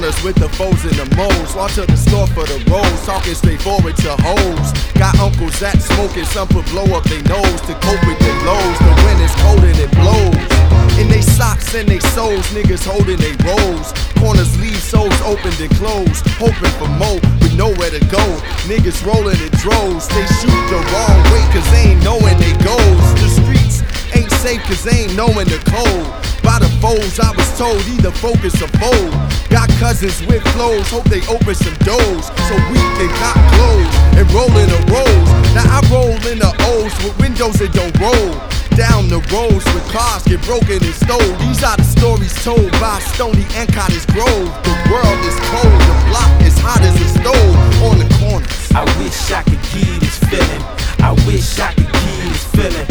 corners with the foes and the moles. Walk to the store for the rolls, talking straightforward to hoes. Got uncles that smoking, some put blow up their nose to cope with their lows. The wind is cold and it blows. In they socks and they soles, niggas holding they rolls. Corners leave souls opened and closed, hoping for more with nowhere to go. Niggas rolling in droves, they shoot the wrong way cause they ain't knowing they goes. The streets ain't safe cause they ain't knowing the code. By the foes I was told either focus or fold. Got cousins with flows, hope they open some doors so we can cop clothes and roll in the rolls. Now I roll in the O's with windows that don't roll. Down the roads with cars get broken and stole. These are the stories told by Stony and Cottage Grove. The world is cold, the block is hot as a stove on the corners. I wish I could give this feeling. I wish I could give this feeling.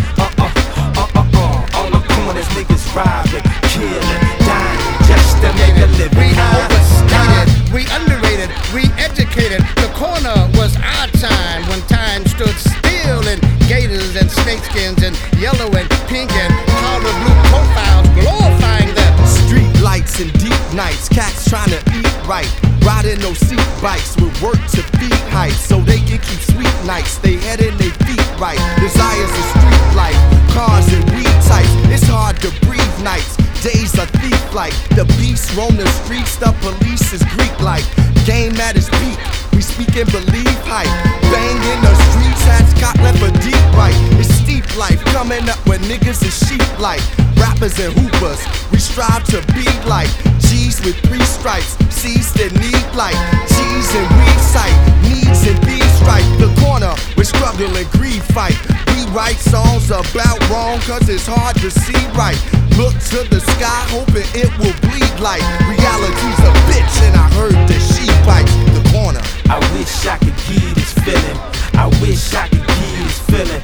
On the corners, niggas robbing, killing, dying just to make a living. We overstated, we underrated, we educated. The corner was our time when time stood still in gators and snakeskins and yellow and pink and powder blue profiles glorifying the street lights and deep nights. Cats trying to eat right, riding those seat bikes with work to feed heights so they can keep sweet nights. They head and they feet right. Desires of street life, cars and weed types. It's hard to breathe nights. Days are thief-like. The beast roam the streets. The police is Greek-like. Game at its peak. We speak and believe hype. Bang in the streets. Hats caught left for deep right. It's steep life. Coming up with niggas is sheep like. Rappers and hoopers. We strive to be like G's with 3 stripes. C's that need like G's and weed sight. Needs and thieves strike. The corner with struggle and greed fight. We write songs about wrong cause it's hard to see right. Look to the sky hoping it will bleed like reality's a bitch and I heard that she bites the corner. I wish I could give this feeling. I wish I could give this feeling.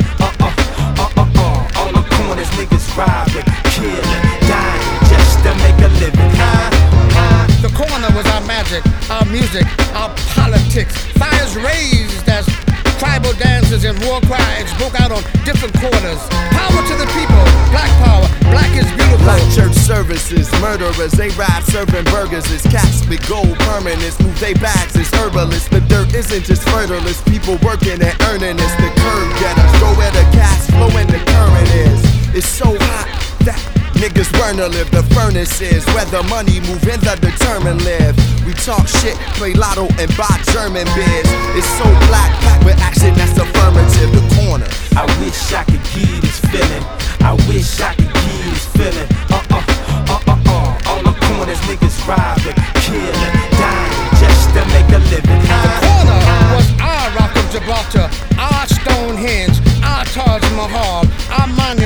On the corners, niggas robbing, killing, dying just to make a living. The corner was our magic, our music, our politics. Fires raised as tribal dances and war cries broke out on different corners. Power to the people, black power, black is beautiful. Like church services, murderers, they ride serving burgers. It's cats with gold permanents, move they bags, it's herbalists. The dirt isn't just fertile, it's people working and earning. It's the curb getters, go where the cash flow and the current is. It's so hot that niggas burn to live. The furnace is where the money move and the determined live. We talk shit, play lotto and buy German beers. It's so black, packed with action that's affirmative. The corner. I wish I could give this feeling. I wish I could give this feeling. On the corners, niggas robbing, killing, dying just to make a living. The corner was our Rock of Gibraltar, our Stonehenge, our Taj Mahal, our